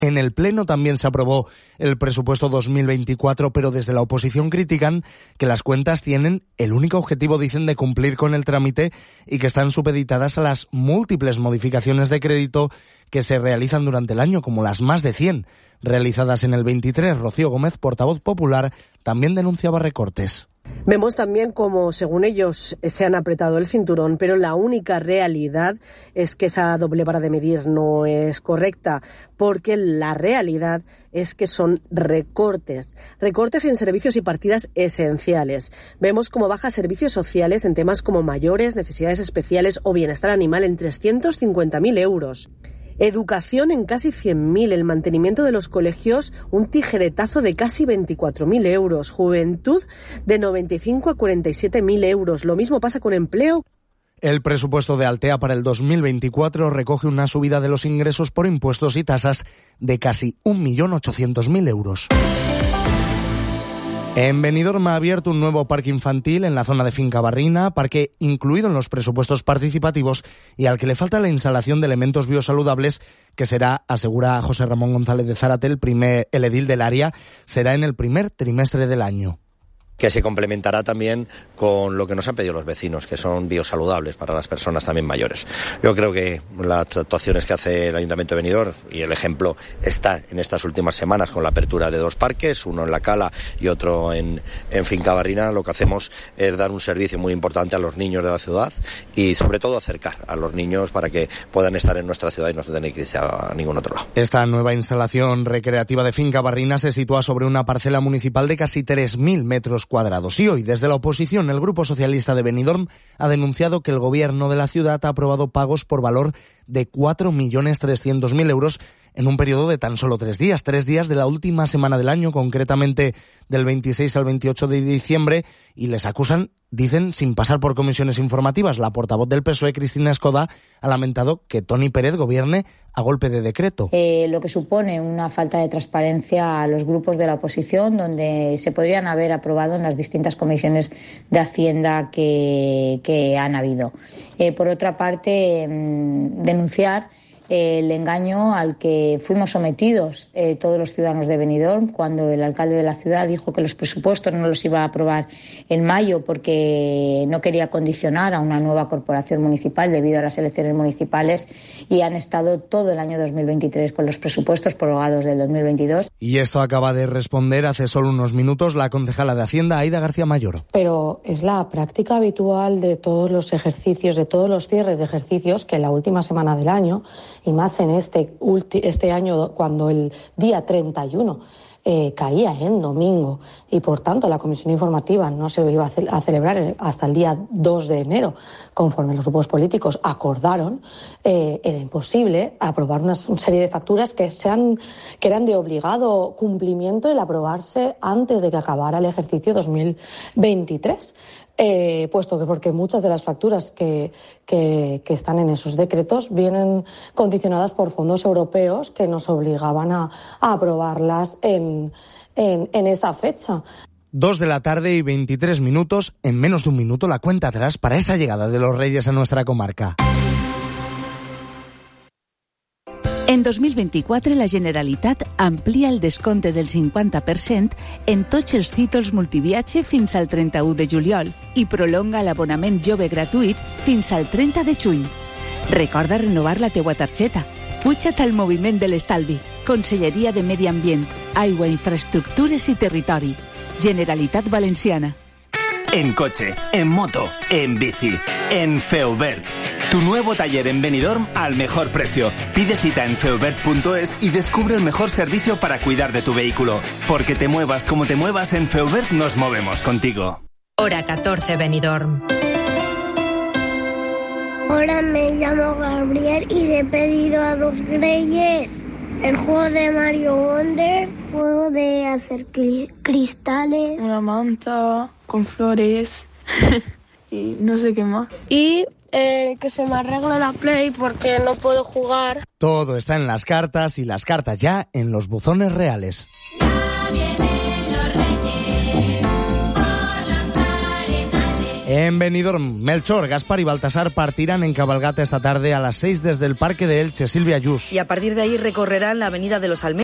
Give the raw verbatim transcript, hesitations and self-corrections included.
En el Pleno también se aprobó el presupuesto dos mil veinticuatro, pero desde la oposición critican que las cuentas tienen el único objetivo, dicen, de cumplir con el trámite y que están supeditadas a las múltiples modificaciones de crédito que se realizan durante el año, como las más de cien realizadas en el veintitrés. Rocío Gómez, portavoz popular, también denunciaba recortes. Vemos también cómo, según ellos, se han apretado el cinturón, pero la única realidad es que esa doble vara de medir no es correcta, porque la realidad es que son recortes, recortes en servicios y partidas esenciales. Vemos cómo baja servicios sociales en temas como mayores, necesidades especiales o bienestar animal en trescientos cincuenta mil euros. Educación en casi cien mil, el mantenimiento de los colegios, un tijeretazo de casi veinticuatro mil euros, juventud de noventa y cinco a cuarenta y siete mil euros. Lo mismo pasa con empleo. El presupuesto de Altea para el dos mil veinticuatro recoge una subida de los ingresos por impuestos y tasas de casi un millón ochocientos mil euros. En Benidorm ha abierto un nuevo parque infantil en la zona de Finca Barrina, parque incluido en los presupuestos participativos y al que le falta la instalación de elementos biosaludables, que será, asegura José Ramón González de Zárate, el, primer, el edil del área, será en el primer trimestre del año. Que se complementará también con lo que nos han pedido los vecinos, que son biosaludables para las personas también mayores. Yo creo que las actuaciones que hace el Ayuntamiento de Benidorm, y el ejemplo está en estas últimas semanas con la apertura de dos parques, uno en La Cala y otro en, en Finca Barrina, lo que hacemos es dar un servicio muy importante a los niños de la ciudad y sobre todo acercar a los niños para que puedan estar en nuestra ciudad y no se tengan que irse a ningún otro lado. Esta nueva instalación recreativa de Finca Barrina se sitúa sobre una parcela municipal de casi tres mil metros cuadrados. Y hoy, desde la oposición, el Grupo Socialista de Benidorm ha denunciado que el gobierno de la ciudad ha aprobado pagos por valor de cuatro millones trescientos mil euros en un periodo de tan solo tres días, tres días de la última semana del año, concretamente del veintiséis al veintiocho de diciembre, y les acusan, dicen, sin pasar por comisiones informativas. La portavoz del P S O E, Cristina Escoda, ha lamentado que Toni Pérez gobierne a golpe de decreto. Eh, lo que supone una falta de transparencia a los grupos de la oposición, donde se podrían haber aprobado en las distintas comisiones de Hacienda que, que han habido. Eh, por otra parte, mmm, denunciar el engaño al que fuimos sometidos eh, todos los ciudadanos de Benidorm cuando el alcalde de la ciudad dijo que los presupuestos no los iba a aprobar en mayo porque no quería condicionar a una nueva corporación municipal debido a las elecciones municipales, y han estado todo el año dos mil veintitrés con los presupuestos prorrogados del dos mil veintidós. Y esto acaba de responder hace solo unos minutos la concejala de Hacienda, Aida García Mayor. Pero es la práctica habitual de todos los ejercicios, de todos los cierres de ejercicios, que en la última semana del año, y más en este, ulti- este año cuando el día treinta y uno eh, caía en domingo y por tanto la comisión informativa no se iba a, ce- a celebrar hasta el día dos de enero, conforme los grupos políticos acordaron, eh, era imposible aprobar una, una serie de facturas que, sean, que eran de obligado cumplimiento el aprobarse antes de que acabara el ejercicio dos mil veintitrés. Eh, puesto que porque muchas de las facturas que, que, que están en esos decretos vienen condicionadas por fondos europeos que nos obligaban a, a aprobarlas en, en, en esa fecha. Dos de la tarde y veintitrés minutos, en menos de un minuto la cuenta atrás para esa llegada de los Reyes a nuestra comarca. En dos mil veinticuatro, la Generalitat amplia el descompte del cinquanta per cent en tots els títols multiviatge fins al trenta-u de juliol i prolonga l'abonament jove gratuït fins al trenta de juny. Recorda renovar la teua targeta. Puja't al moviment de l'estalvi. Conselleria de Medi Ambient, Aigua, Infraestructures i Territori. Generalitat Valenciana. En coche, en moto, en bici, en Feubert. Tu nuevo taller en Benidorm al mejor precio. Pide cita en feubert punto es y descubre el mejor servicio para cuidar de tu vehículo. Porque te muevas como te muevas, en Feubert nos movemos contigo. Hora catorce, Benidorm. Hola, me llamo Gabriel y le he pedido a los Reyes el juego de Mario Wonder, juego de hacer cri- cristales, una manta con flores y no sé qué más. Y eh, que se me arregle la Play porque no puedo jugar. Todo está en las cartas y las cartas ya en los buzones reales. En Benidorm, Melchor, Gaspar y Baltasar partirán en cabalgata esta tarde a las seis desde el Parque de Elche. Silvia Yus. Y a partir de ahí recorrerán la Avenida de los Almenas